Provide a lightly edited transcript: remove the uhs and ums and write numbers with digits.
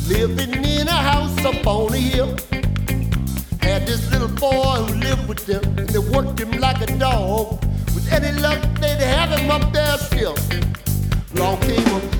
living in a house up on a hill. Had this little boy who lived with them, and they worked him like a dog. With any luck, they'd have him up there still. Along came a